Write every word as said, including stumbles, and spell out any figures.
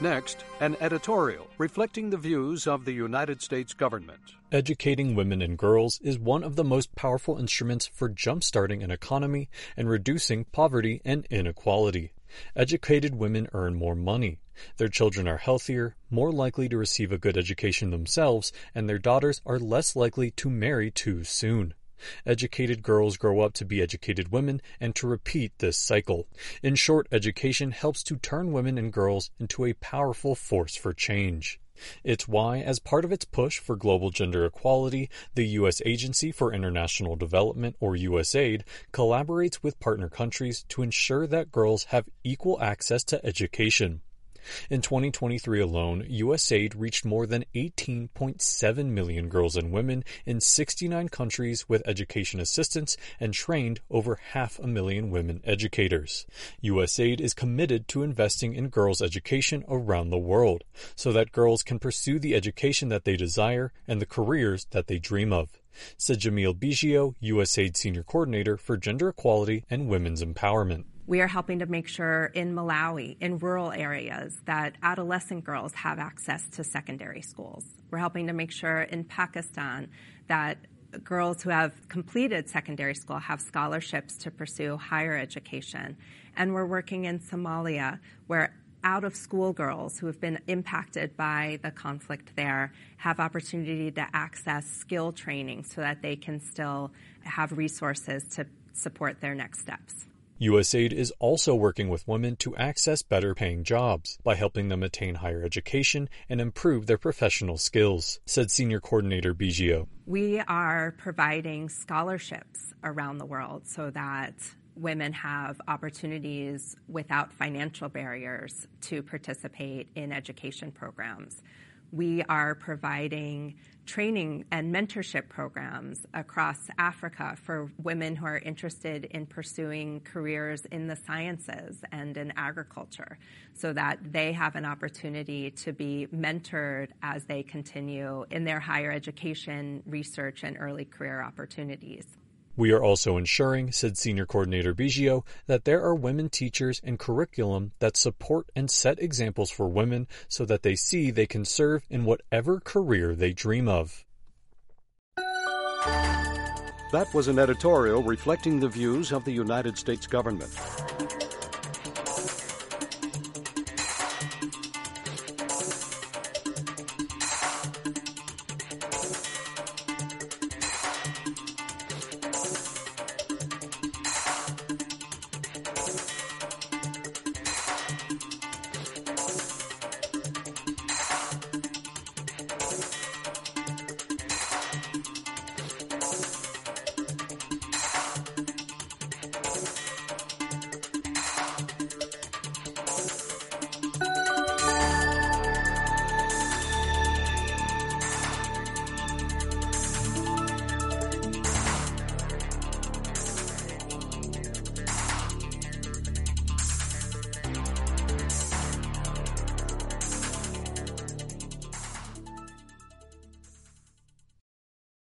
Next, an editorial reflecting the views of the United States government. Educating women and girls is one of the most powerful instruments for jump-starting an economy and reducing poverty and inequality. Educated women earn more money. Their children are healthier, more likely to receive a good education themselves, and their daughters are less likely to marry too soon. Educated girls grow up to be educated women and to repeat this cycle. In short, education helps to turn women and girls into a powerful force for change. It's why, as part of its push for global gender equality, the U S Agency for International Development, or U S A I D, collaborates with partner countries to ensure that girls have equal access to education. In twenty twenty-three alone, U S A I D reached more than eighteen point seven million girls and women in sixty-nine countries with education assistance and trained over half a million women educators. U S A I D is committed to investing in girls' education around the world so that girls can pursue the education that they desire and the careers that they dream of, said Jamil Biggio, U S A I D Senior Coordinator for Gender Equality and Women's Empowerment. We are helping to make sure in Malawi, in rural areas, that adolescent girls have access to secondary schools. We're helping to make sure in Pakistan that girls who have completed secondary school have scholarships to pursue higher education. And we're working in Somalia, where out-of-school girls who have been impacted by the conflict there have opportunity to access skill training so that they can still have resources to support their next steps. U S A I D is also working with women to access better-paying jobs by helping them attain higher education and improve their professional skills, said Senior Coordinator Biggio. We are providing scholarships around the world so that women have opportunities without financial barriers to participate in education programs. We are providing training and mentorship programs across Africa for women who are interested in pursuing careers in the sciences and in agriculture so that they have an opportunity to be mentored as they continue in their higher education, research, and early career opportunities. We are also ensuring, said Senior Coordinator Biggio, that there are women teachers and curriculum that support and set examples for women so that they see they can serve in whatever career they dream of. That was an editorial reflecting the views of the United States government.